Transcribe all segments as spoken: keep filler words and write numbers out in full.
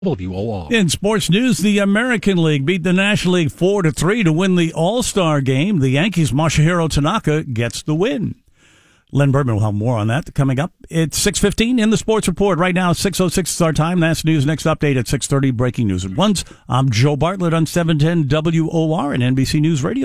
W O R. In sports news, the American League beat the National League four to three to win the All-Star game. The Yankees' Masahiro Tanaka gets the win. Len Berman will have more on that coming up. It's six fifteen in the Sports Report. Right now, six oh six is our time. That's news. Next update at six thirty. Breaking news at once. I'm Joe Bartlett on seven ten W O R and N B C News Radio.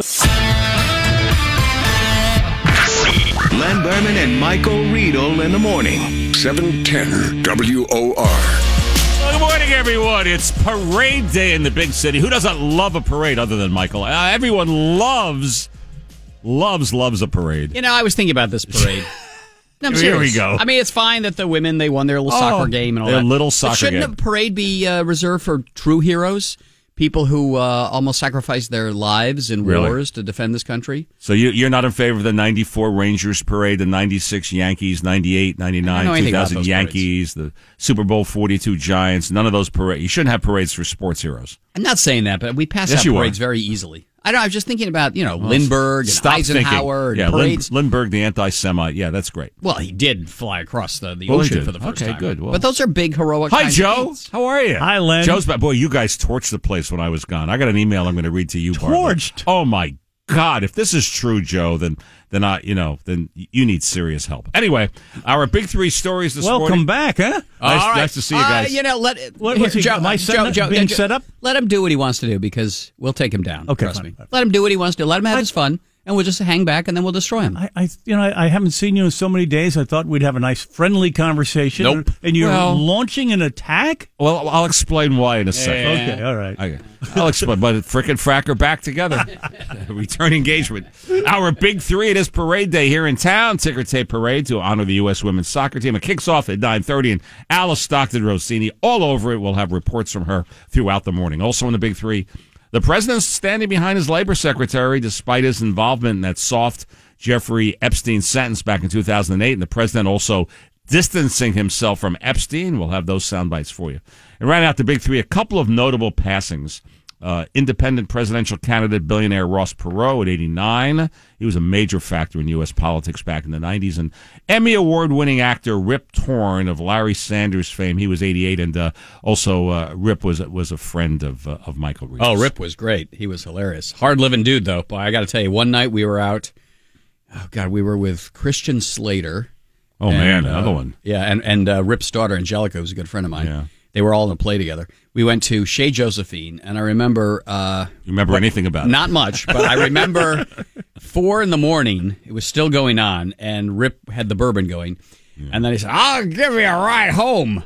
Len Berman and Michael Riedel in the morning. seven ten W O R. Well, good morning, everyone. It's parade day in the big city. Who doesn't love a parade other than Michael? Uh, everyone loves, loves, loves a parade. You know, I was thinking about this parade. No, I'm Here serious. we go. I mean, it's fine that the women, they won their little Oh, soccer game and all their that. little soccer but shouldn't game. a parade be uh, reserved for true heroes? People who uh, almost sacrificed their lives in Really? wars to defend this country? So you, you're not in favor of the ninety-four Rangers parade, the ninety-six Yankees, ninety-eight, I don't know ninety-nine, anything about two thousand those Yankees, the Super Bowl forty-two Giants, none of those parades. You shouldn't have parades for sports heroes. I'm not saying that, but we pass Yes, out you parades are. very easily. I don't know, I was just thinking about, you know, Lindbergh and Stop Eisenhower thinking. and Yeah, Lin- parades. Lindbergh, the anti-Semite. Yeah, that's great. Well, he did fly across the, the Well, he ocean did. for the first Okay, time. good. Well- but those are big, heroic Hi, kinds of Joe. feats. How are you? Hi, Len. Joe's back. Boy, you guys torched the place when I was gone. I got an email I'm going to read to you. Bartlett. Torched? Oh, my God. If this is true, Joe, then then I, you know, then you need serious help. Anyway, our big three stories this Welcome morning. back, huh? Nice, All right. nice to see you guys. Uh, you know, let What- here, what's he- Joe, am I Joe, setting up- Joe, being Joe, set up? Let him do what he wants to do because we'll take him down. Okay, trust fine, me. fine. Let him do what he wants to do. Let him have his fun, and we'll just hang back, and then we'll destroy him. I, I, you know, I, I haven't seen you in so many days. I thought we'd have a nice, friendly conversation. Nope. And you're Well- launching an attack? Well, I'll explain why in a second. Okay, all right. Okay. I'll explain, but frickin' frack are back together. Return engagement. Our big three, it is parade day here in town. Ticker tape parade to honor the U S women's soccer team. It kicks off at nine thirty, and Alice Stockton Rossini all over it. We'll have reports from her throughout the morning. Also in the big three, the president's standing behind his labor secretary despite his involvement in that soft Jeffrey Epstein sentence back in two thousand eight, and the president also distancing himself from Epstein. We'll have those sound bites for you. And right out the big three, a couple of notable passings. Uh, independent presidential candidate billionaire Ross Perot at eighty-nine. He was a major factor in U S politics back in the nineties. And Emmy Award-winning actor Rip Torn of Larry Sanders fame. He was eighty-eight, and uh, also uh, Rip was was a friend of uh, of Michael Reed's. Oh, Rip was great. He was hilarious. Hard-living dude, though. Boy, I got to tell you, one night we were out. Oh, God, we were with Christian Slater. Oh, and, man, uh, another one. Yeah, and, and uh, Rip's daughter, Angelica, who's a good friend of mine. Yeah. They were all in a play together. We went to Chez Josephine, and I remember... Uh, You remember anything about it? Not much, but I remember four in the morning, it was still going on, and Rip had the bourbon going. Yeah. And then he said, I'll give you a ride home.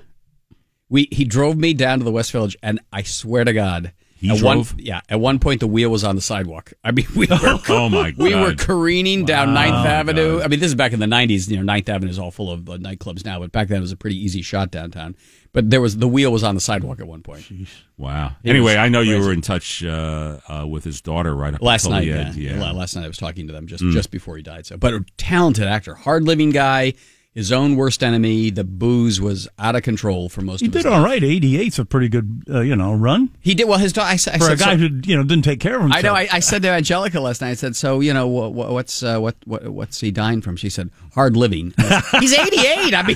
We He drove me down to the West Village, and I swear to God... He at drove? One, yeah, at one point the wheel was on the sidewalk. I mean, we were Oh, my God. we were careening down Wow. Ninth Avenue. God. I mean, this is back in the nineties. You know, Ninth Avenue is all full of uh, nightclubs now, but back then it was a pretty easy shot downtown. But there was the wheel was on the sidewalk at one point. Wow. It Anyway, was I know you crazy. were in touch uh, uh, with his daughter right up Last until night, the yeah. end. yeah. La- Last night I was talking to them just Mm. just before he died. So, but a talented actor, hard living guy. His own worst enemy. The booze was out of control for most You of his did life. all right. eighty-eight's a pretty good, uh, you know, run. He did well. His daughter. I, said- I For said, a guy so- who, you know, didn't take care of himself. I know. I, I said to Angelica last night. I said, "So you know, what, what's uh, what, what what's he dying from?" She said, "Hard living." He's eighty-eight. I mean,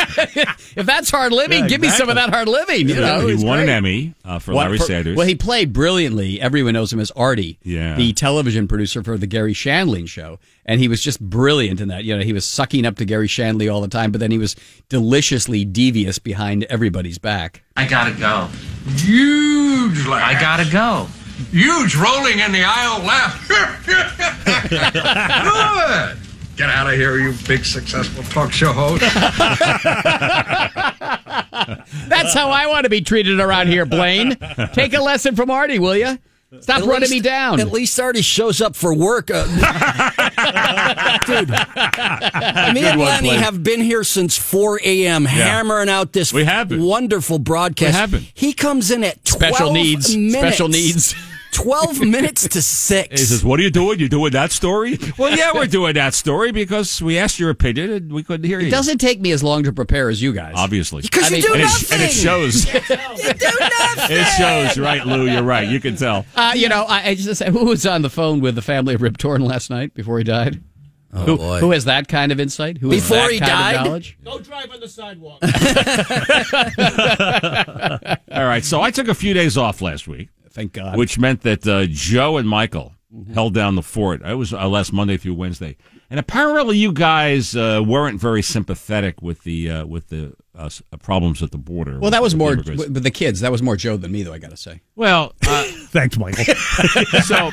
if that's hard living, Yeah, give me some of exactly. that hard living. You know, he it's won great. an Emmy uh, for What- Larry for- Sanders. Well, he played brilliantly. Everyone knows him as Artie, Yeah. the television producer for the Gary Shandling show, and he was just brilliant in that. You know, he was sucking up to Gary Shandling all the time, but then he was deliciously devious behind everybody's back. I gotta go. Huge laugh. I gotta go. Huge rolling in the aisle laugh. Good. Get out of here, you big successful talk show host. That's how I want to be treated around here, Blaine. Take a lesson from Artie, will you? Stop At running least- me down. At least Artie shows up for work. Uh, dude, me and one, Lenny Blake. have been here since four a.m. hammering out this We have been. wonderful broadcast. We have been. He comes in at twelve Special needs. minutes. Special needs. twelve minutes to six. He says, "What are you doing? You doing that story?" Well, yeah, we're doing that story because we asked your opinion and we couldn't hear you. It doesn't take me as long to prepare as you guys. Obviously. Because I you mean- do and, nothing. it, and it shows. You do nothing. It shows, right, Lou? You're right. You can tell. Uh, you know, I, I just who was on the phone with the family of Rip Torn last night before he died? Oh, who, boy. who has that kind of insight? Who has Before that he kind died? of knowledge? Don't drive on the sidewalk. All right, so I took a few days off last week, Thank God. which meant that uh, Joe and Michael held down the fort. It was uh, last Monday through Wednesday, and apparently you guys uh, weren't very sympathetic with the uh, with the uh, s- uh, problems at the border. well, that was with more immigrants. with the kids. That was more Joe than me, though. I got to say. Well, uh, Thanks, Michael. so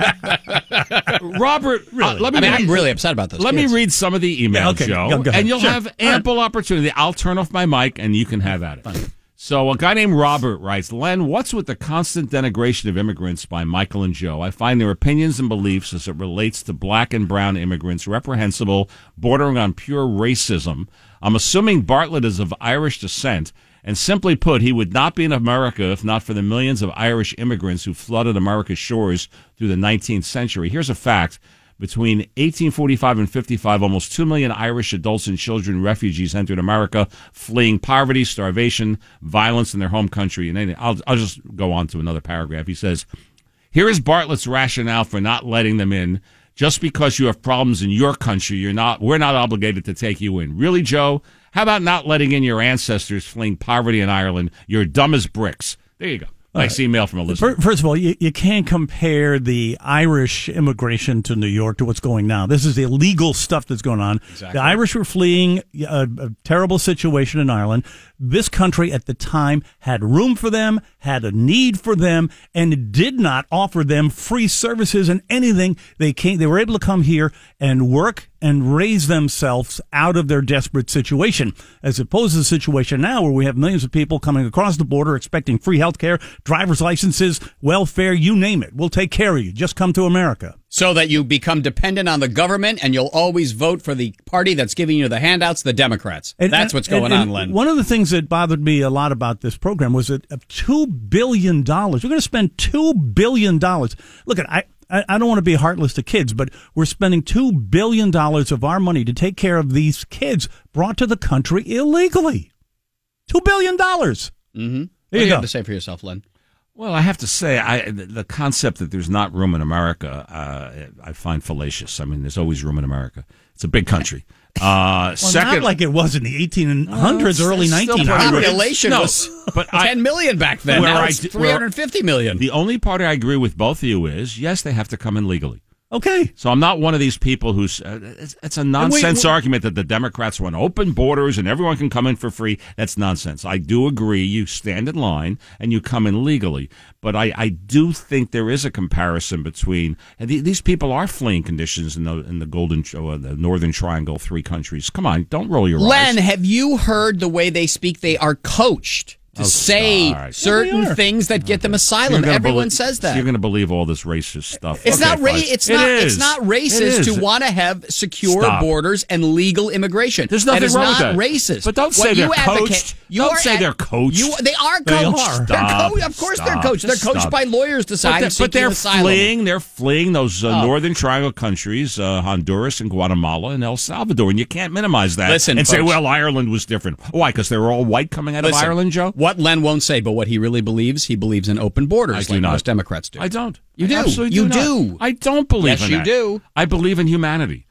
Robert, uh, let me I mean, read- I'm really upset about this. Let me read some of the emails, Yeah, okay. Joe, Go- go ahead. and you'll Sure. have ample opportunity. I'll turn off my mic, and you can have at it. So a guy named Robert writes, Len, what's with the constant denigration of immigrants by Michael and Joe? I find their opinions and beliefs as it relates to black and brown immigrants reprehensible, bordering on pure racism. I'm assuming Bartlett is of Irish descent, and simply put, he would not be in America if not for the millions of Irish immigrants who flooded America's shores through the nineteenth century. Here's a fact. Between eighteen forty-five and fifty-five, almost two million Irish adults and children refugees entered America, fleeing poverty, starvation, violence in their home country. And I'll, I'll just go on to another paragraph. He says, here is Bartlett's rationale for not letting them in. Just because you have problems in your country, you're not. We're not obligated to take you in. Really, Joe? How about not letting in your ancestors fleeing poverty in Ireland? You're dumb as bricks. There you go. Nice email from a listener. Fir- First of all, you, you can't compare the Irish immigration to New York to what's going now. This is illegal stuff that's going on. Exactly. The Irish were fleeing a, a terrible situation in Ireland. This country at the time had room for them, had a need for them, and did not offer them free services and anything. They came, they were able to come here and work and raise themselves out of their desperate situation, as opposed to the situation now where we have millions of people coming across the border expecting free health care, driver's licenses, welfare, you name it. We'll take care of you. Just come to America. So that you become dependent on the government, and you'll always vote for the party that's giving you the handouts, the Democrats. And- That's what's and- going and on, Len. One of the things that bothered me a lot about this program was that of two billion dollars, we're going to spend two billion dollars. Look, I, I, I don't want to be heartless to kids, but we're spending two billion dollars of our money to take care of these kids brought to the country illegally. two billion dollars. Mm-hmm. There What do you you go. have to say for yourself, Len? Well, I have to say, I the, the concept that there's not room in America, uh, I find fallacious. I mean, there's always room in America. It's a big country. Uh, Well, second, not like it was in the eighteen hundreds, Well, early it's still nineteen pretty hundreds. rich. Population No, was but I- ten million back then. Where Now I it's d- three hundred fifty million. the only part I agree with both of you is, yes, they have to come in legally. Okay. So I'm not one of these people who's, uh, it's, it's a nonsense we- argument that the Democrats want open borders and everyone can come in for free. That's nonsense. I do agree you stand in line and you come in legally. But I, I do think there is a comparison between, and the, these people are fleeing conditions in the in the Golden, uh, the Northern Triangle, three countries. Come on, don't roll your Len, eyes. have you heard the way they speak? They are coached to Oh, say all right. certain Yeah, they are. things that get them You're asylum. gonna Everyone belie- says so that. you're going to believe all this racist stuff. It's Okay, not ra- fine. it's It not is. it's not It racist is. to want to have secure Stop. borders and legal immigration. There's nothing that is wrong not with that. racist. But don't What say you they're advocate- coached. You Don't are say ad- they're coached. You, they are They coached. are. They're Stop. co- of course they're Stop. coached. They're Just coached stop. by lawyers But deciding they're, seeking but they're asylum. fleeing. They're fleeing those uh, Oh. Northern Triangle countries, uh, Honduras and Guatemala and El Salvador, and you can't minimize that. Listen, and say, folks. well, Ireland was different. Why? Because they were all white coming out Listen, of Ireland, Joe. What Len won't say, but what he really believes, he believes in open borders, I do like not. most Democrats do. I don't. You I do. absolutely You do. do. Not. I don't believe Yes, in you that. do. I believe in humanity.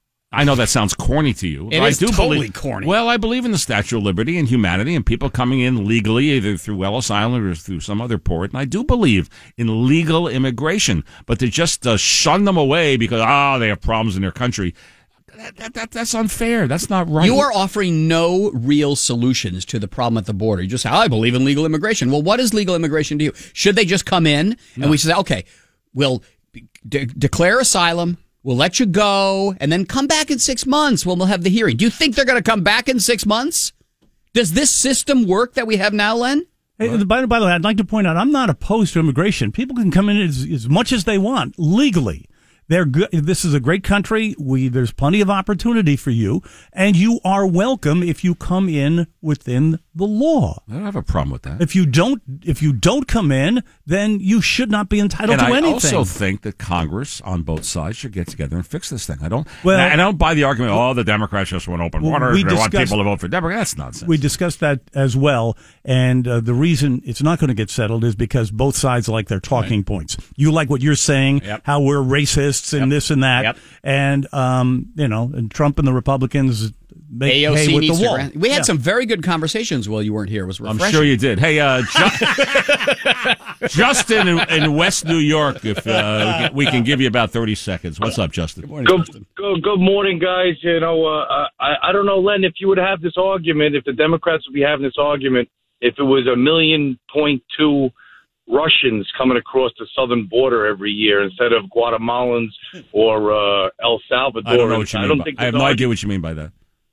I know that sounds corny to you. It but is I do totally believe, corny. Well, I believe in the Statue of Liberty and humanity and people coming in legally, either through Ellis Island or through some other port. And I do believe in legal immigration. But to just uh, shun them away because, ah, they have problems in their country, that, that, that, that's unfair. That's not right. You are offering no real solutions to the problem at the border. You just say, I believe in legal immigration. Well, what is legal immigration to you? Should they just come in and we say, okay, we'll de- declare asylum, we'll let you go, and then come back in six months when we'll have the hearing. Do you think they're going to come back in six months? Does this system work that we have now, Len? Hey, by, by the way, I'd like to point out, I'm not opposed to immigration. People can come in as, as much as they want legally. They're good. This is a great country. We there's plenty of opportunity for you, and you are welcome if you come in within the law. I don't have a problem with that. If you don't, if you don't come in, then you should not be entitled and to I anything. also think that Congress on both sides should get together and fix this thing. I don't. Well, I don't buy the argument. Oh, the Democrats just want open well, borders. we They want discussed- people to vote for Democrats. That's nonsense. We discussed that as well, and uh, the reason it's not going to get settled is because both sides like their talking right. points. You like what you're saying, yep. how we're racists and yep. this and that, yep. and um, you know, and Trump and the Republicans make A O C hay with needs the to wall. grant- We had Yeah. some very good conversations while you weren't here. It was refreshing. I'm sure you did. Hey, uh, Ju- Justin in, in West New York, if uh, we can give you about thirty seconds. What's up, Justin? Good morning, Good, Justin. good, good morning, guys. You know, uh, I, I don't know, Len, if you would have this argument, if the Democrats would be having this argument, if it was a million point two Russians coming across the southern border every year instead of Guatemalans or uh, El Salvador. I don't know what you I mean. don't by, think I have this no argu- idea what you mean by that.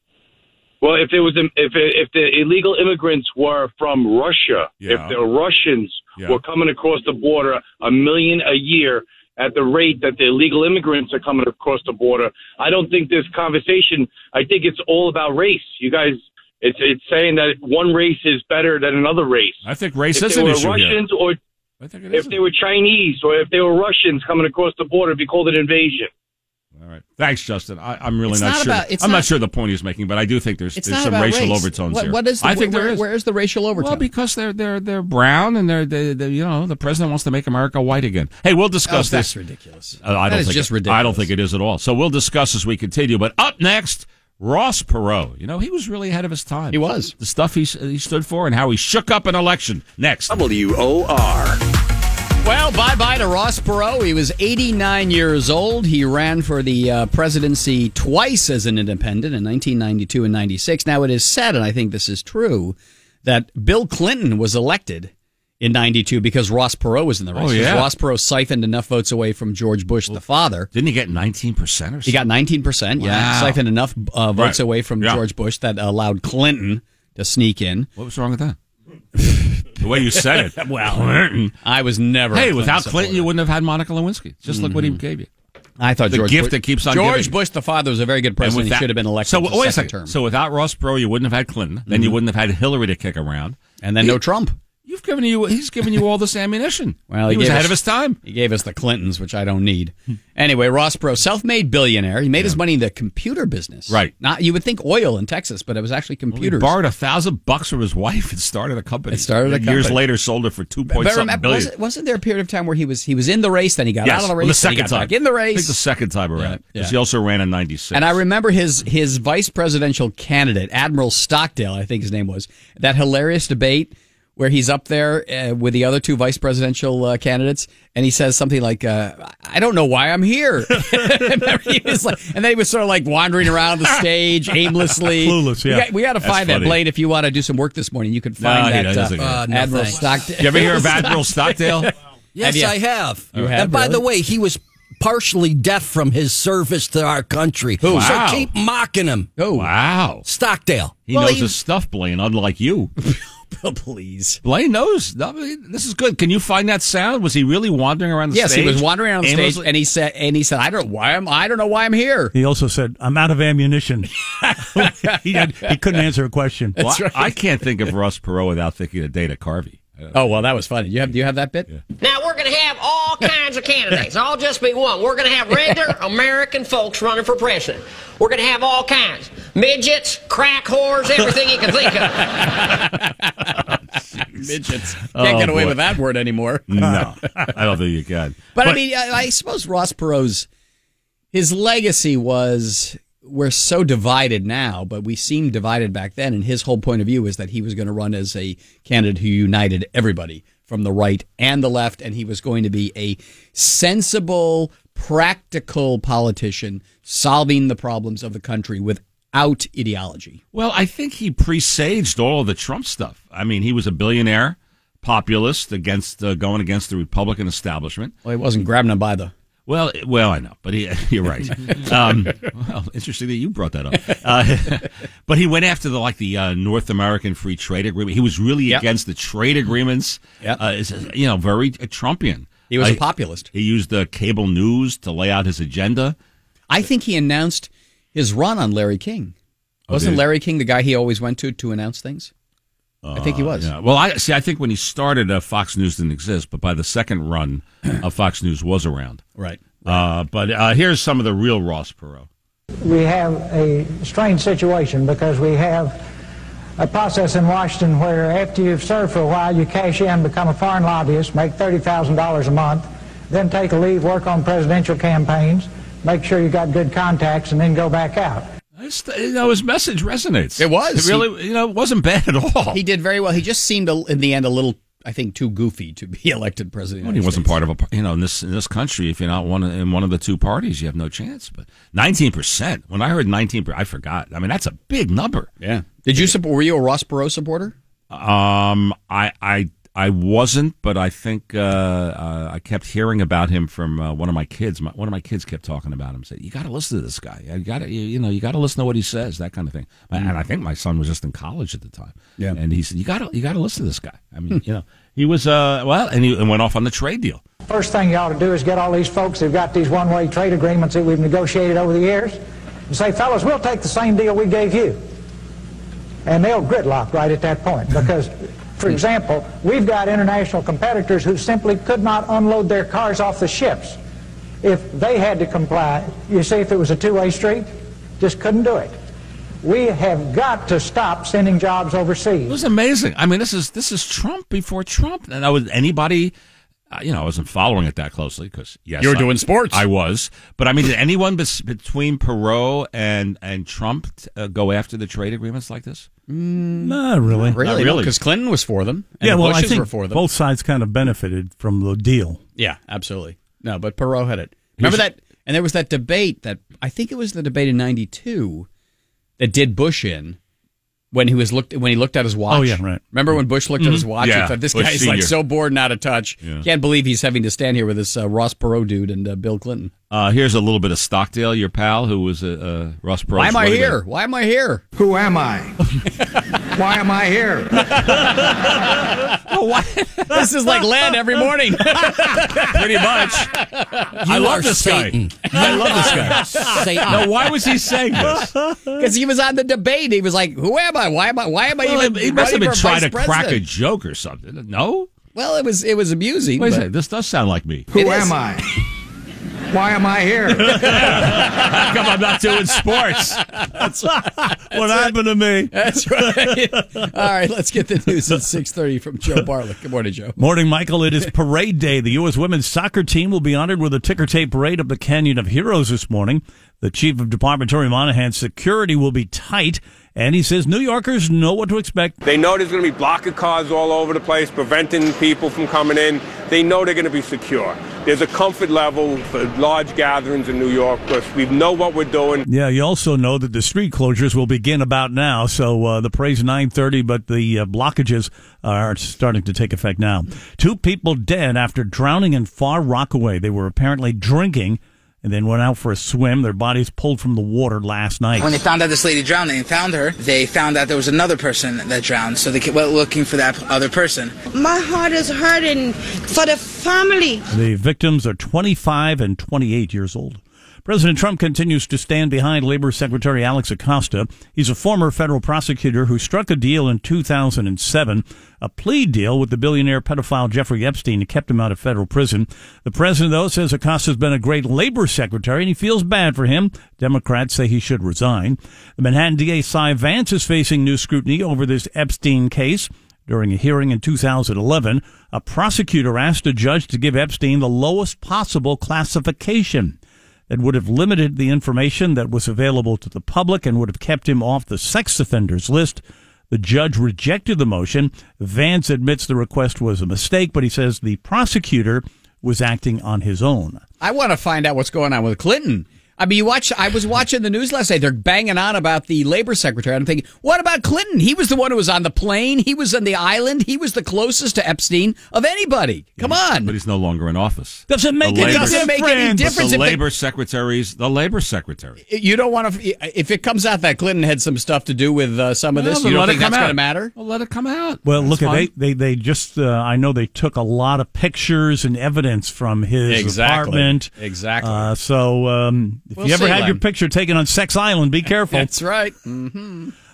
Well, if it was, if if the illegal immigrants were from Russia, Yeah. if the Russians Yeah. were coming across the border a million a year at the rate that the illegal immigrants are coming across the border, I don't think this conversation. I think it's all about race. You guys, it's it's saying that one race is better than another race. I think race If is they an were issue Russians here. or I think it is. if they were Chinese or if they were Russians coming across the border, it'd be called an invasion. All right. Thanks, Justin. I, I'm really It's not, not sure. about- it's I'm not, not- sure the point he's making, but I do think there's It's there's not some about racial race. overtones what, here. What is the, I think where, there is. where is the racial overtone? Well, because they're they're they're brown and they're they, they you know the president wants to make America white again. Hey, we'll oh, discuss that's this. ridiculous. Uh, I That don't is think just it, ridiculous. I don't think it is at all. So we'll discuss as we continue. But up next, Ross Perot. You know, he was really ahead of his time. He was. The stuff he he stood for and how he shook up an election. Next, W O R. Well, bye-bye to Ross Perot. He was eighty-nine years old. He ran for the uh, presidency twice as an independent in nineteen ninety-two and ninety-six. Now, it is said, and I think this is true, that Bill Clinton was elected in ninety-two because Ross Perot was in the race. Oh, yeah. Ross Perot siphoned enough votes away from George Bush, the father. didn't he get nineteen percent or something? He got nineteen percent, yeah. Wow. Siphoned enough uh, votes Right. away from Yeah. George Bush that allowed Clinton to sneak in. What was wrong with that? The way you said it. Well, Clinton. I was never. a Hey, Clinton without Clinton, supporter. you wouldn't have had Monica Lewinsky. Just look what he gave you. I thought The George gift Bush, that keeps on George giving. Bush, the father, was a very good president. He that- should have been elected So to wait a the second second. term. So without Ross Perot, you wouldn't have had Clinton. Then you wouldn't have had Hillary to kick around. and then He- no Trump. You've given you. He's given you all this ammunition. Well, he, he was gave ahead us- of his time. He gave us the Clintons, which I don't need. Anyway, Ross Perot, self-made billionaire. He made his money in the computer business. Right. Not you would think oil in Texas, but it was actually He computers. borrowed a thousand bucks from his wife and started a company. It started a And Years company. later, sold it for two but point something remember, billion. wasn't, wasn't there a period of time where he was he was in the race, then he got yes, out of the well, race, the then second he got time. back in the I think race? the second time around. Yeah, 'Cause yeah. he also ran in ninety-six. And I remember his his vice presidential candidate, Admiral Stockdale, I think his name was, that hilarious debate where he's up there uh, with the other two vice presidential uh, candidates, and he says something like, uh, "I don't know why I'm here." He was like, and then he was sort of like wandering around the stage aimlessly, Clueless, yeah. We got, we got to That's find that, funny. Blaine. If you want to do some work this morning, you can No, find he that doesn't. uh, Uh, no Admiral thanks. Stockdale. You ever hear of Admiral Stockdale? Yes, Have you- I have. You have, And by really? the way, he was partially deaf from his service to our country. Wow. So keep mocking him. Oh, Wow. Stockdale. He Well, knows he- his stuff, Blaine, unlike you. please. Blaine knows. No, this is good. Can you find that sound? Was he really wandering around the Yes, stage? he was wandering around the stage, aimlessly? and he said, and he said, "I don't why I'm I don't know why I'm here." He also said, "I'm out of ammunition." he, had, he couldn't answer a question. Well, I, I can't think of Ross Perot without thinking of Dana Carvey. Oh well, that was funny. You have do you have that bit? Now, we're going to have all kinds of candidates. I'll just be one. We're going to have regular American folks running for president. We're going to have all kinds. Midgets, crack whores, everything you can think of. Midgets. Can't Oh, get away boy. with that word anymore. No, I don't think you can. But, I mean, I, I suppose Ross Perot's his legacy was we're so divided now, but we seemed divided back then. And his whole point of view is that he was going to run as a candidate who united everybody from the right and the left, and he was going to be a sensible, practical politician solving the problems of the country without ideology. Well, I think he presaged all of the Trump stuff. I mean, he was a billionaire, populist, against uh, going against the Republican establishment. Well, he wasn't grabbing them by the. Well, well, I know, but he, you're right. Um, well, interesting that you brought that up. Uh, but he went after the like the uh, North American Free Trade Agreement. He was really Yep. against the trade agreements. Yep. Uh, is, you know, very uh, Trumpian. He was Uh, a populist. He used the cable news to lay out his agenda. I think he announced his run on Larry King. Oh, Wasn't did he? Larry King the guy he always went to to announce things? I think he was. Uh, yeah. Well, I see. I think when he started, uh, Fox News didn't exist, but by the second run, uh, Fox News was around. Right. Uh, but uh, here's some of the real Ross Perot. We have a strange situation because we have a process in Washington where after you've served for a while, you cash in, become a foreign lobbyist, make thirty thousand dollars a month, then take a leave, work on presidential campaigns, make sure you got good contacts, and then go back out. You know, his message resonates. It was. It really, you know, it wasn't bad at all. He did very well. He just seemed, a, in the end, a little, I think, too goofy to be elected president. Well, he wasn't part of a, you know, in this in this country, if you're not one of, in one of the two parties, you have no chance. But nineteen percent. When I heard nineteen percent, I forgot. I mean, that's a big number. Yeah. Did you support? Were you a Ross Perot supporter? Um, I, I, I wasn't, but I think uh, uh, I kept hearing about him from uh, one of my kids. My, one of my kids kept talking about him. Said, "You got to listen to this guy. You got to, you, you know, you got to listen to what he says." That kind of thing. Mm. And I think my son was just in college at the time. Yeah. And he said, "You got to, you got to listen to this guy." I mean, you know, he was uh, well, and he and went off on the trade deal. First thing you ought to do is get all these folks who've got these one-way trade agreements that we've negotiated over the years and say, "Fellas, we'll take the same deal we gave you." And they'll gridlock right at that point because, for example, we've got international competitors who simply could not unload their cars off the ships if they had to comply. You see, if it was a two-way street, just couldn't do it. We have got to stop sending jobs overseas. It was amazing. I mean, this is this is Trump before Trump. And I was anybody, uh, you know, I wasn't following it that closely because yes, you were I, doing sports. I was, but I mean, did anyone bes- between Perot and and Trump uh, go after the trade agreements like this? Mm, not really. Not really, really. Because Clinton was for them. And yeah, the well, I Bushes think were for them. both sides kind of benefited from the deal. Yeah, absolutely. No, but Perot had it. Remember Here's, that? And there was that debate that I think it was the debate in ninety-two that did Bush in when he was looked when he looked at his watch. Oh yeah, right. Remember when Bush looked mm-hmm. at his watch? Yeah, He thought, this Bush guy's Senior. like so bored and out of touch. Yeah. Can't believe he's having to stand here with this uh, Ross Perot dude and uh, Bill Clinton. Uh, here's a little bit of Stockdale, your pal, who was a uh, uh, Ross Perot. Why am I here? Why am I here? Who am I? Why am I here? Oh, why? This is like Len every morning. Pretty much. I love this Satan. guy. I love this guy. Satan. No, why was he saying this? Because he was on the debate. He was like, "Who am I? Why am I? Why am I Well, even?" he must have running been for trying vice to crack a president? joke or something. No? Well, it was it was amusing. Wait a but- second. This does sound like me. Who It am is. I? Why am I here? How come I'm not doing sports? That's what happened to me. That's right. All right, let's get the news at six thirty from Joe Bartlett. Good morning, Joe. Morning, Michael. It is Parade Day. The U S women's soccer team will be honored with a ticker tape parade up the Canyon of Heroes this morning. The chief of department, Terry Monahan, security will be tight, and he says New Yorkers know what to expect. They know there's going to be blocking cars all over the place, preventing people from coming in. They know they're going to be secure. There's a comfort level for large gatherings in New York because we know what we're doing. Yeah, you also know that the street closures will begin about now. So uh, the parade's nine thirty, but the uh, blockages are starting to take effect now. Two people dead after drowning in Far Rockaway. They were apparently drinking and then went out for a swim. Their bodies pulled from the water last night. When they found out this lady drowned and found her, they found out there was another person that drowned, so they went looking for that other person. My heart is hurting for the family. The victims are twenty-five and twenty-eight years old. President Trump continues to stand behind Labor Secretary Alex Acosta. He's a former federal prosecutor who struck a deal in two thousand seven, a plea deal with the billionaire pedophile Jeffrey Epstein, and kept him out of federal prison. The president, though, says Acosta's been a great labor secretary, and he feels bad for him. Democrats say he should resign. The Manhattan D A Cy Vance is facing new scrutiny over this Epstein case. During a hearing in two thousand eleven, a prosecutor asked a judge to give Epstein the lowest possible classification that would have limited the information that was available to the public and would have kept him off the sex offenders list. The judge rejected the motion. Vance admits the request was a mistake, but he says the prosecutor was acting on his own. I want to find out what's going on with Clinton. I mean, you watch. I was watching the news last night. They're banging on about the labor secretary. I'm thinking, what about Clinton? He was the one who was on the plane. He was on the island. He was the closest to Epstein of anybody. Come on. But he's no longer in office. Doesn't make The any labor- doesn't make any difference. difference. The if labor secretary's the labor secretary. it- you don't want to. If it comes out that Clinton had some stuff to do with uh, some of Well, this, then you don't let it think come that's out. going to matter? Well, let it come out. Well, That's look, at fine. they, they they just uh, I know they took a lot of pictures and evidence from his Exactly. apartment. Exactly. Uh, so um, if We'll you ever see, had your Len. picture taken on Sex Island, be careful. That's right. Mm-hmm.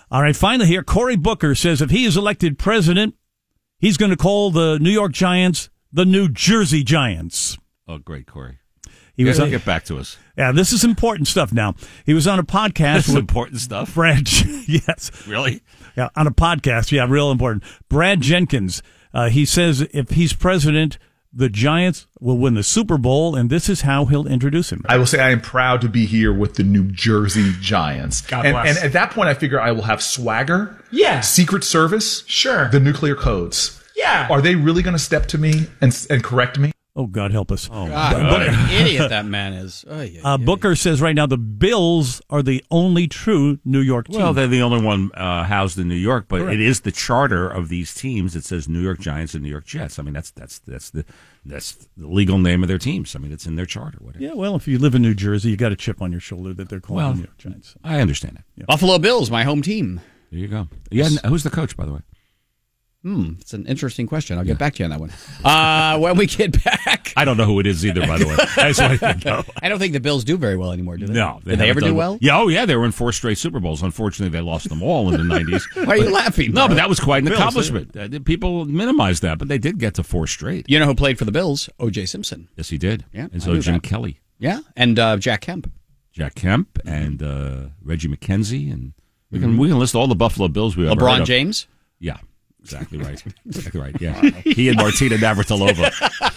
All right, finally here, Cory Booker says if he is elected president, he's going to call the New York Giants the New Jersey Giants. Oh, great, Corey. He was yeah, on, get back to us. Yeah, this is important stuff now. He was on a podcast. This is with important stuff? Brad, yes. Really? Yeah, on a podcast. Yeah, real important. Brad Jenkins, uh, he says if he's president, the Giants will win the Super Bowl, and this is how he'll introduce him. I will say I am proud to be here with the New Jersey Giants. God and, bless. and at that point, I figure I will have swagger. Yeah. Secret Service. Sure. The nuclear codes. Yeah. Are they really going to step to me and and correct me? Oh, God help us. Oh, God, what an idiot that man is. Oh, yeah, uh, yeah. Booker says right now the Bills are the only true New York team. Well, they're the only one uh, housed in New York, but Correct. it is the charter of these teams. It says New York Giants and New York Jets. I mean, that's that's that's the that's the legal name of their teams. I mean, it's in their charter. Whatever. Yeah, well, if you live in New Jersey, you got a chip on your shoulder that they're calling Well, the New York Giants. I understand that. Yeah. Buffalo Bills, my home team. There you go. Yeah, and who's the coach, by the way? Hmm, it's an interesting question. I'll get back to you on that one. Uh, when we get back. I don't know who it is either, by the way. I just want to know. I don't think the Bills do very well anymore, do they? No. Did they ever haven't do done well? Yeah, oh, yeah. They were in four straight Super Bowls. Unfortunately, they lost them all in the nineties. Why are you laughing? No, bro? but that was quite an Bills, accomplishment. Uh, People minimize that, but they did get to four straight. You know who played for the Bills? O J Simpson. Yes, he did. Yeah, And I so knew Jim that. Kelly. Yeah, and uh, Jack Kemp. Jack Kemp and uh, Reggie McKenzie. And we can, we can list all the Buffalo Bills we ever heard LeBron of. James? Yeah. Exactly right. Exactly right. Yeah, he and Martina Navratilova.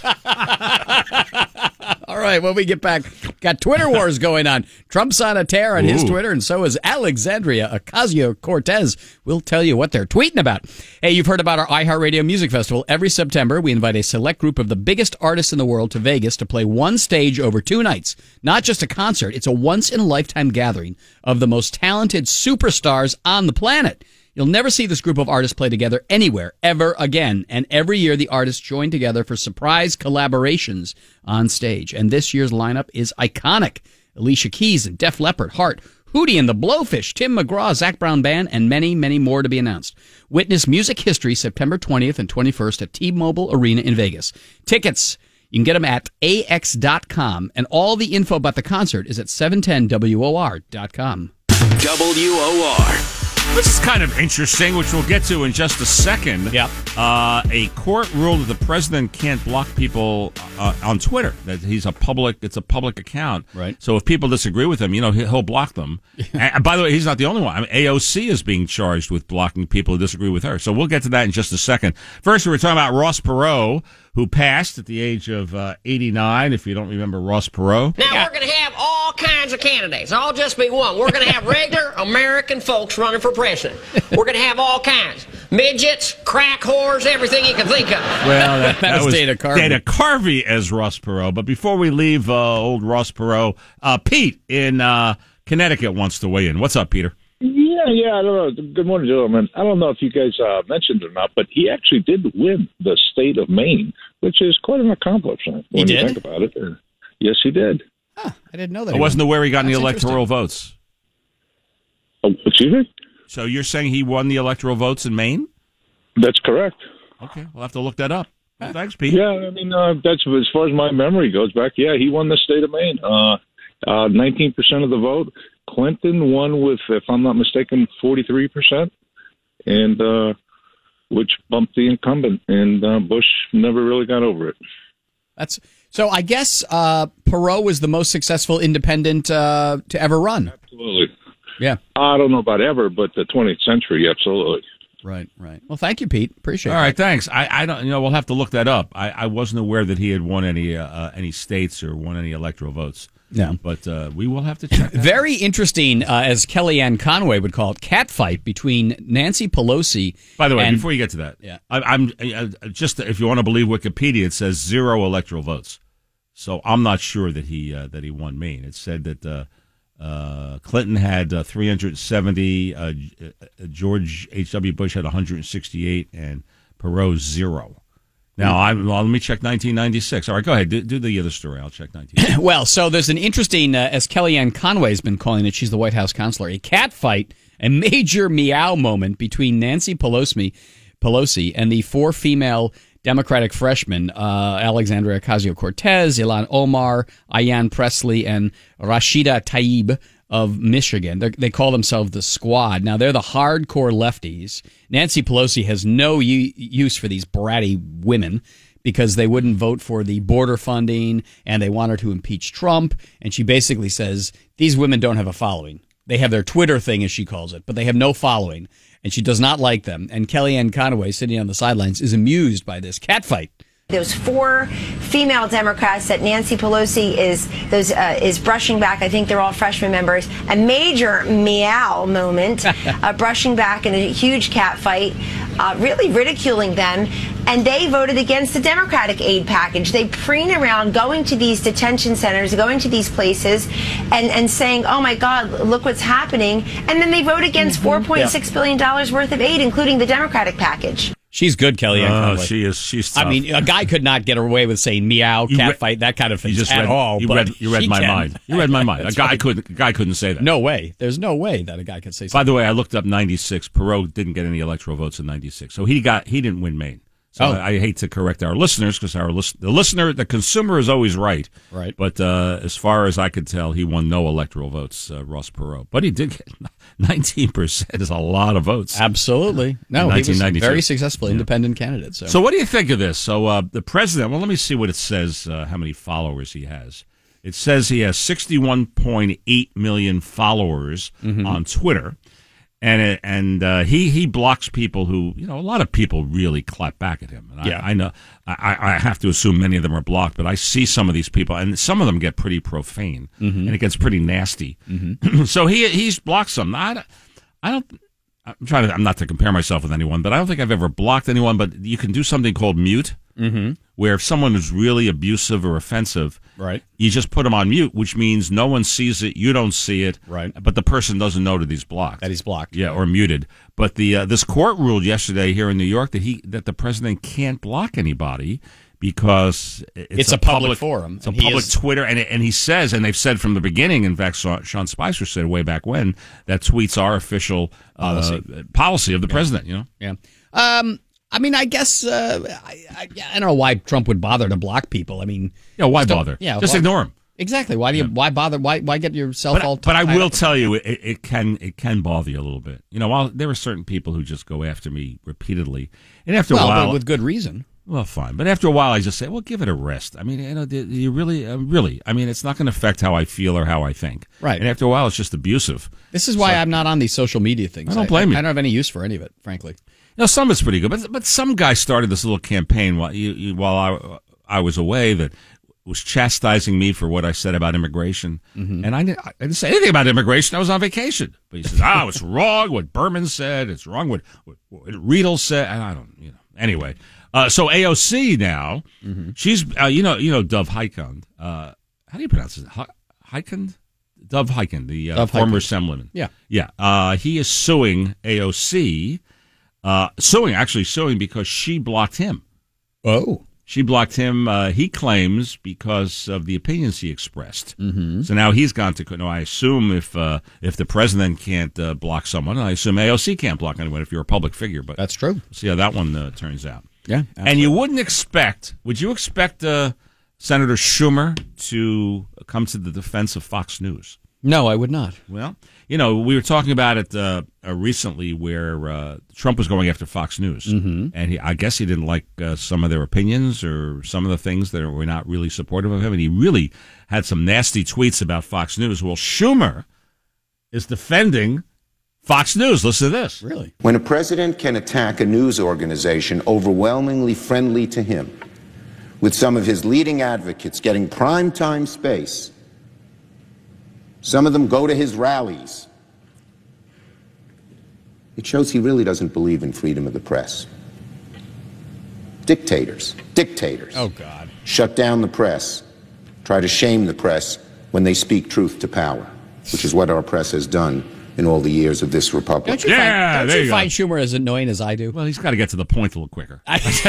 All right, when we get back, got Twitter wars going on. Trump's on a tear on his Ooh. Twitter, and so is Alexandria Ocasio-Cortez. We'll tell you what they're tweeting about. Hey, you've heard about our iHeartRadio Music Festival. Every September, we invite a select group of the biggest artists in the world to Vegas to play one stage over two nights. Not just a concert, it's a once-in-a-lifetime gathering of the most talented superstars on the planet. You'll never see this group of artists play together anywhere, ever again. And every year, the artists join together for surprise collaborations on stage. And this year's lineup is iconic. Alicia Keys and Def Leppard, Heart, Hootie and the Blowfish, Tim McGraw, Zac Brown Band, and many, many more to be announced. Witness music history September twentieth and twenty-first at T-Mobile Arena in Vegas. Tickets, you can get them at A X dot com. And all the info about the concert is at seven ten W O R dot com. W O R. This is kind of interesting, which we'll get to in just a second. Yep. Uh, a court ruled that the president can't block people uh, on Twitter. That he's a public, it's a public account. Right. So if people disagree with him, you know, he- he'll block them. And by the way, he's not the only one. I mean, A O C is being charged with blocking people who disagree with her. So we'll get to that in just a second. First, we were talking about Ross Perot, who passed at the age of uh, eighty-nine. If you don't remember Ross Perot. Now, we're going to have all kinds of candidates. I'll just be one. We're going to have regular American folks running for president. We're going to have all kinds. Midgets, crack whores, everything you can think of. Well, that, That was Dana Carvey. Dana Carvey as Ross Perot. But before we leave uh, old Ross Perot, uh, Pete in uh, Connecticut wants to weigh in. What's up, Peter? Yeah, yeah, I don't know. Good morning, gentlemen. I don't know if you guys uh, mentioned it or not, but he actually did win the state of Maine, which is quite an accomplishment when He you did? think about it. Uh, yes, he did. Huh, I didn't know that. I he wasn't won. aware he got any That's electoral votes. Oh, excuse me? So you're saying he won the electoral votes in Maine? That's correct. Okay, we'll have to look that up. Well, thanks, Pete. Yeah, I mean, uh, that's as far as my memory goes back. Yeah, he won the state of Maine. Uh, uh, nineteen percent of the vote. Clinton won with, if I'm not mistaken, forty-three percent, and uh, which bumped the incumbent, and uh, Bush never really got over it. That's so. I guess uh, Perot was the most successful independent uh, to ever run. Absolutely. Yeah. I don't know about ever, but the twentieth century, absolutely. Right, right. Well, thank you, Pete. Appreciate it. All right, thanks. I, I don't, you know, we'll have to look that up. I, I wasn't aware that he had won any uh, uh, any states or won any electoral votes. No. But uh, we will have to check that. Very interesting, uh, as Kellyanne Conway would call it, catfight between Nancy Pelosi. By the way, and, before you get to that, yeah. I, I'm uh, just if you want to believe Wikipedia, it says zero electoral votes. So I'm not sure that he uh, that he won Maine. It said that uh, uh, Clinton had uh, three hundred seventy, uh, George H W. Bush had one hundred sixty-eight, and Perot zero. Now, I'm, well, let me check nineteen ninety-six. All right, go ahead. Do, do the other story. I'll check nineteen. Well, so there's an interesting, uh, as Kellyanne Conway's been calling it, she's the White House counselor, a catfight, a major meow moment between Nancy Pelosi, Pelosi and the four female Democratic freshmen, uh, Alexandria Ocasio-Cortez, Ilhan Omar, Ayanna Pressley, and Rashida Tlaib. of Michigan. They're, they call themselves the Squad. Now, they're the hardcore lefties. Nancy Pelosi has no u- use for these bratty women because they wouldn't vote for the border funding, and they want her to impeach Trump. And she basically says, these women don't have a following. They have their Twitter thing, as she calls it, but they have no following. And she does not like them. And Kellyanne Conway, sitting on the sidelines, is amused by this catfight. Those four female Democrats that Nancy Pelosi is those uh, is brushing back. I think they're all freshman members. A major meow moment, uh, brushing back in a huge cat fight, uh, really ridiculing them. And they voted against the Democratic aid package. They preen around going to these detention centers, going to these places, and, and saying, oh, my God, look what's happening. And then they vote against four point six billion dollars worth of aid, including the Democratic package. She's good, Kellyanne Oh, Conway. she is. She's tough. I mean, a guy could not get away with saying meow, You cat re- fight, that kind of thing You just at read, all. you but read, you read she my can. mind. You read my mind. A That's guy right. couldn't. A guy couldn't say that. No way. There's no way that a guy could say By something. the way, I looked up ninety-six. Perot didn't get any electoral votes in ninety-six, so he got he didn't win Maine. So Oh. I, I hate to correct our listeners because our lis- the listener, the consumer is always right. Right. But uh, as far as I could tell, he won no electoral votes, uh, Ross Perot. But he did get nineteen percent. Is a lot of votes. Absolutely. No, he was a nineteen ninety-two. very successful independent candidate. So, So what do you think of this? So uh, the president, well, let me see what it says, uh, how many followers he has. It says he has sixty-one point eight million followers Mm-hmm. on Twitter. And it, and uh, he, he blocks people who, you know, a lot of people really clap back at him. And I, Yeah. I know, I, I have to assume many of them are blocked, but I see some of these people, and some of them get pretty profane, Mm-hmm. and it gets pretty nasty. So he he's blocked some. I, don't- I don't. I'm trying to. I'm not to compare myself with anyone, but I don't think I've ever blocked anyone. But you can do something called mute, Mhm. where if someone is really abusive or offensive, Right. you just put them on mute, which means no one sees it, you don't see it, Right. but the person doesn't know that he's blocked, that he's blocked. yeah, or muted. But the uh, this court ruled yesterday here in New York that he that the president can't block anybody because it's, It's a public forum, It's a and he public is- Twitter, and and he says, and they've said from the beginning. In fact, Sean Sean Spicer said way back when that tweets are official uh, Policy. policy of the president. You know, Yeah. Um, I mean, I guess uh, I, I, I don't know why Trump would bother to block people. I mean, yeah, why just don't- bother? Yeah, just why- ignore him. Exactly. Why do you? Why bother? Why why get yourself But, all? but I tied will up? tell you, it, it can it can bother you a little bit. You know, while there are certain people who just go after me repeatedly, and after well, a while, but with good reason. well, fine. But after a while, I just say, well, give it a rest. I mean, you know, do you really, uh, really? I mean, it's not going to affect how I feel or how I think. Right. And after a while, it's just abusive. This is why So- I'm not on these social media things. I don't blame I, you. I don't have any use for any of it, frankly. You know, some of it's pretty good, but but some guy started this little campaign while you, you, while I I was away that was chastising me for what I said about immigration, Mm-hmm. and I didn't, I didn't say anything about immigration. I was on vacation, but he says, "Oh, it's wrong what Berman said. It's wrong what what, what Riedel said." And I don't, you know. Anyway, uh, so A O C now, Mm-hmm. she's uh, you know you know Dov Hikind. Uh, how do you pronounce it? Hi- Hikind? Dov Hikind, the uh, Dov former Hikind. assemblyman. Yeah. Yeah, uh, he is suing A O C, uh, suing, actually suing because she blocked him. Oh. She blocked him, uh, he claims, because of the opinions he expressed. Mm-hmm. So now he's gone to court. No, I assume if uh, if the president can't uh, block someone, I assume A O C can't block anyone if you're a public figure. But That's true. we'll see how that one uh, turns out. Yeah. And you wouldn't expect, would you expect uh, Senator Schumer to come to the defense of Fox News? No, I would not. Well, you know, we were talking about it uh, uh, recently where uh, Trump was going after Fox News. Mm-hmm. And he, I guess he didn't like uh, some of their opinions or some of the things that were not really supportive of him. And he really had some nasty tweets about Fox News. Well, Schumer is defending Fox News. Listen to this. Really? When a president can attack a news organization overwhelmingly friendly to him, with some of his leading advocates getting primetime space, some of them go to his rallies, it shows he really doesn't believe in freedom of the press. Dictators, dictators. Oh, God. Shut down the press, try to shame the press when they speak truth to power, which is what our press has done in all the years of this republic. Don't you, Yeah, find, don't there you you go. find Schumer as annoying as I do? Well, he's got to get to the point a little quicker.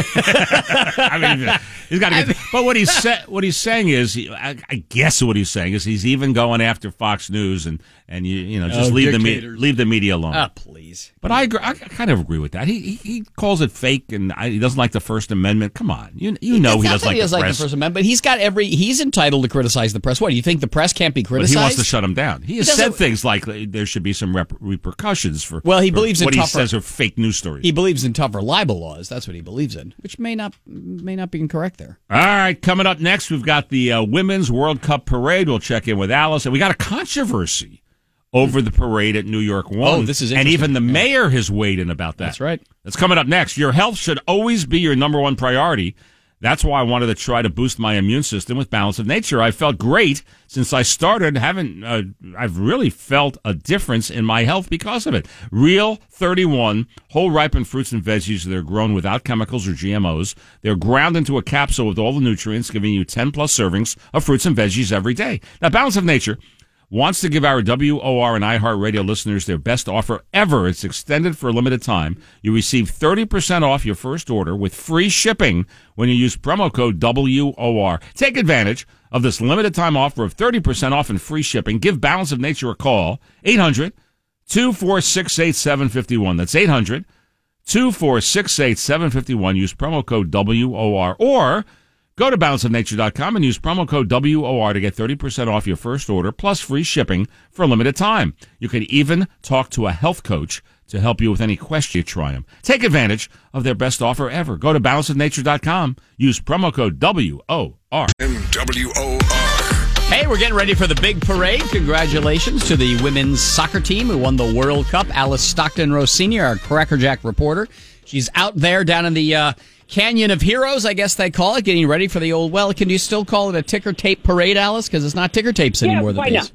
I mean, he's got to get. To, but what he's sa- what he's saying is, he, I, I guess what he's saying is, he's even going after Fox News and and you you know just Oh, leave the me- dictators. leave the media alone. Ah, please. But I agree, I kind of agree with that. He he, he calls it fake, and I, he doesn't like the First Amendment. Come on, you you know It's he not doesn't that like he the doesn't like press. the First Amendment, but he's got every. He's entitled to criticize the press. What do you think? The press can't be But criticized? he wants to shut him down. He has He said doesn't- things like there should be some rep- repercussions for. Well, he for believes in what he tougher- says are fake news stories. He believes in tougher libel laws. That's what he believes in, which may not may not be incorrect there. All right, coming up next, we've got the uh, Women's World Cup parade. We'll check in with Alice, and we got a controversy over the parade at New York One. Oh, this is and interesting. even the mayor has weighed in about that. That's right. That's coming up next. Your health should always be your number one priority. That's why I wanted to try to boost my immune system with Balance of Nature. I felt great since I started. Haven't uh, I've really felt a difference in my health because of it. Real thirty-one whole ripened fruits and veggies that are grown without chemicals or G M Os. They're ground into a capsule with all the nutrients, giving you ten plus servings of fruits and veggies every day. Now, Balance of Nature wants to give our W O R and iHeartRadio listeners their best offer ever. It's extended for a limited time. You receive thirty percent off your first order with free shipping when you use promo code W O R. Take advantage of this limited time offer of thirty percent off and free shipping. Give Balance of Nature a call. eight hundred two four six eight seven five one. That's eight hundred two four six eight seven five one. Use promo code W O R. Or go to balance of nature dot com and use promo code W O R to get thirty percent off your first order plus free shipping for a limited time. You can even talk to a health coach to help you with any question you try them. Take advantage of their best offer ever. Go to balance of nature dot com. Use promo code W O R. W O R. Hey, we're getting ready for the big parade. Congratulations to the women's soccer team who won the World Cup. Alice Stockton-Rossini, our Crackerjack reporter. She's out there down in the uh, Canyon of Heroes, I guess they call it, getting ready for the old, well, can you still call it a ticker tape parade, Alice? Because it's not ticker tapes anymore. Yeah, why these not?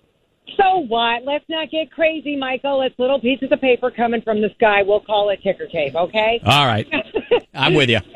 So what? Let's not get crazy, Michael. It's little pieces of paper coming from the sky. We'll call it ticker tape, okay? All right. I'm with you.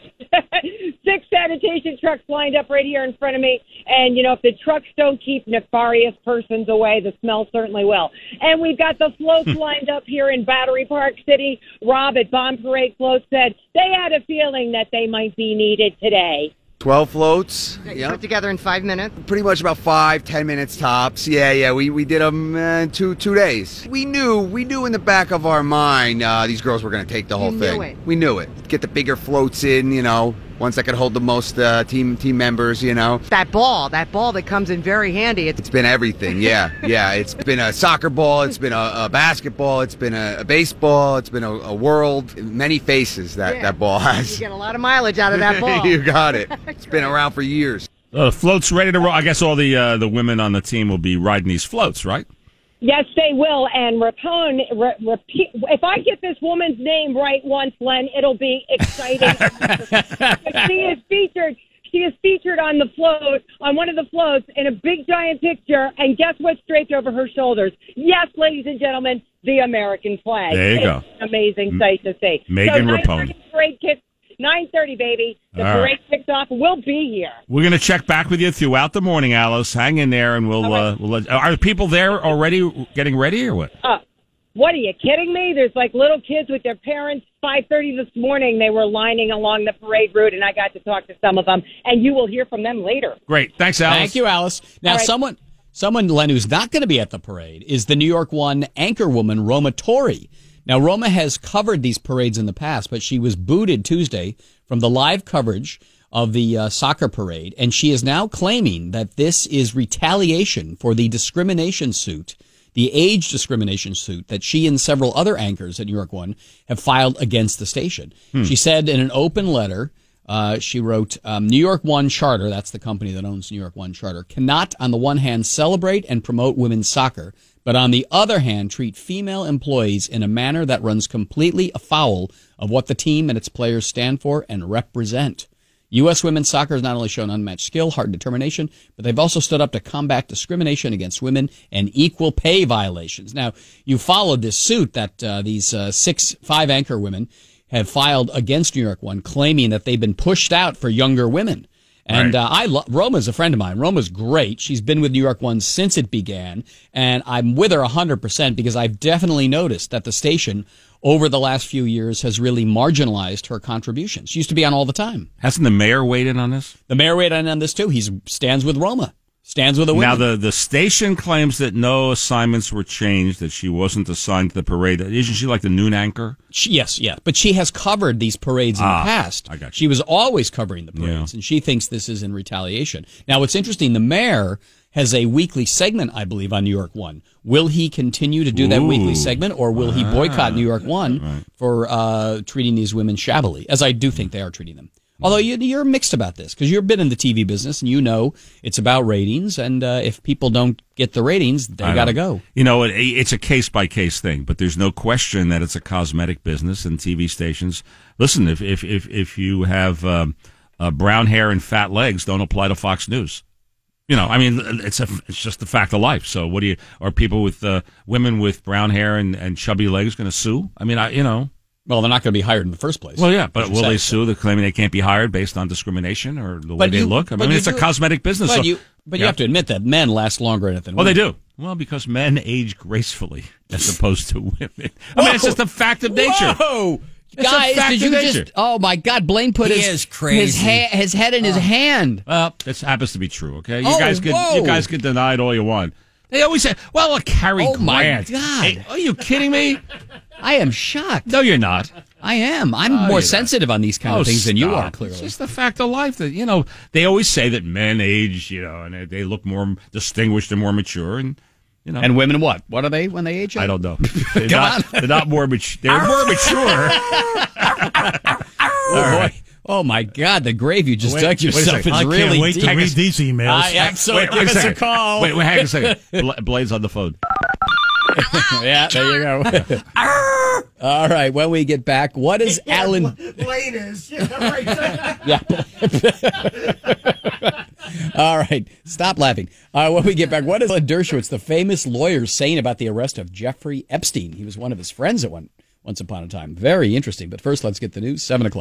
Six sanitation trucks lined up right here in front of me. And, you know, if the trucks don't keep nefarious persons away, the smell certainly will. And we've got the floats lined up here in Battery Park City. Rob at Bomb Parade Float said they had a feeling that they might be needed today. twelve floats. Yeah, you put together in five minutes? Pretty much about five, ten minutes tops. Yeah, yeah, we, we did them uh, in two, two days. We knew, we knew in the back of our mind uh, these girls were going to take the whole You thing. knew it. We knew it. Get the bigger floats in, you know, ones that could hold the most uh, team team members, you know. That ball, that ball that comes in very handy. It's, It's been everything, yeah, yeah. It's been a soccer ball, it's been a, a basketball, it's been a, a baseball, it's been a, a world, many faces that, Yeah. that ball you has. get a lot of mileage out of that ball. You got it. It's been around for years. Uh, the float's ready to roll. I guess all the uh, the women on the team will be riding these floats, right? Yes, they will. And Rapone, re- repeat, if I get this woman's name right once, Len, it'll be exciting. She is featured. She is featured on the float, on one of the floats, in a big giant picture. And guess what's draped over her shoulders? Yes, ladies and gentlemen, the American flag. There you It's go. an amazing sight to see. Megan so Rapone. Parade kicks, nine thirty, baby. The All parade kicks off. We'll be here. We're going to check back with you throughout the morning, Alice. Hang in there, and we'll. Uh, we'll let, are people there already getting ready, or what? Uh, what are you kidding me? There's like little kids with their parents. five thirty this morning, they were lining along the parade route, and I got to talk to some of them, and you will hear from them later. Great. Thanks, Alice. Thank you, Alice. Now, All right. someone, someone, Len, who's not going to be at the parade is the New York One anchor woman, Roma Torrey. Now, Roma has covered these parades in the past, but she was booted Tuesday from the live coverage of the uh, soccer parade, and she is now claiming that this is retaliation for the discrimination suit, the age discrimination suit that she and several other anchors at New York One have filed against the station. Hmm. She said in an open letter, uh, she wrote, um, New York One Charter, that's the company that owns New York One Charter, cannot on the one hand celebrate and promote women's soccer, but on the other hand treat female employees in a manner that runs completely afoul of what the team and its players stand for and represent. U S women's soccer has not only shown unmatched skill, heart, and determination, but they've also stood up to combat discrimination against women and equal pay violations. Now, you followed this suit that uh, these uh, six, five anchor women have filed against New York One, claiming that they've been pushed out for younger women. And Right. uh, I lo- Roma's a friend of mine. Roma's great. She's been with New York One since it began, and I'm with her one hundred percent because I've definitely noticed that the station over the last few years has really marginalized her contributions. She used to be on all the time. Hasn't the mayor weighed in on this? The mayor weighed in on this too. He stands with Roma. Stands with the women. Now, the, the station claims that no assignments were changed, that she wasn't assigned to the parade. Isn't she like the noon anchor? She, yes, yes. But she has covered these parades in Ah, the past. I got you. She was always covering the parades, Yeah. and she thinks this is in retaliation. Now, what's interesting, the mayor has a weekly segment, I believe, on New York One. Will he continue to do that Ooh. weekly segment, or will he boycott Ah. New York One Right. for uh, treating these women shabbily, as I do think they are treating them? Although you, you're mixed about this, because you've been in the T V business, and you know it's about ratings, and uh, if people don't get the ratings, they I got to know. go. You know, it, it's a case-by-case thing, but there's no question that it's a cosmetic business, and T V stations, listen, if if if, if you have um, uh, brown hair and fat legs, don't apply to Fox News. You know, I mean, it's a, it's just the fact of life. So what do you, are people with, uh, women with brown hair and, and chubby legs going to sue? I mean, I, you know. Well, they're not going to be hired in the first place. Well, yeah, but as you will say, they so. sue? They're claiming they can't be hired based on discrimination or the way But they you- look. I but mean, you it's a do- cosmetic business. But so, you, but you yeah. have to admit that men last longer in it than Well, they women. do. Well, because men age gracefully as opposed to women. I mean, it's just a fact of nature. Whoa! It's a Guys, fact did of you nature. just? Oh my God! Blaine put He his is crazy. his, ha- his head in his hand. Well, this happens to be true. Okay, you Oh, guys could whoa. you guys could deny it all you want. They always say, "Well, a Cary Oh, my Grant." God. Hey, are you kidding me? I am shocked. No, you're not. I am. I'm Oh, more you're not. sensitive on these kind Oh, of things than you stop. are. Clearly, It's just the fact of life that, you know, they always say that men age, you know, and they- they look more distinguished and more mature, and you know, and women, what? What are they when they age? I don't know. They're Come not, on. they're not more mature. They're more mature. Oh, boy. Oh my God! The grave you just Wait- dug wait a yourself second. is I can't really wait to deep. read these emails. I am so. Wait, give wait a us a second. call. Wait, wait, hang on a second. Bla- Blade's on the phone. Yeah, there you go. All right. When we get back, what is Alan? Blaine is. Yeah, right there. Yeah. All right. Stop laughing. All right, when we get back, what is Alan Dershowitz, the famous lawyer, saying about the arrest of Jeffrey Epstein? He was one of his friends at one once upon a time. Very interesting. But first, let's get the news. Seven o'clock.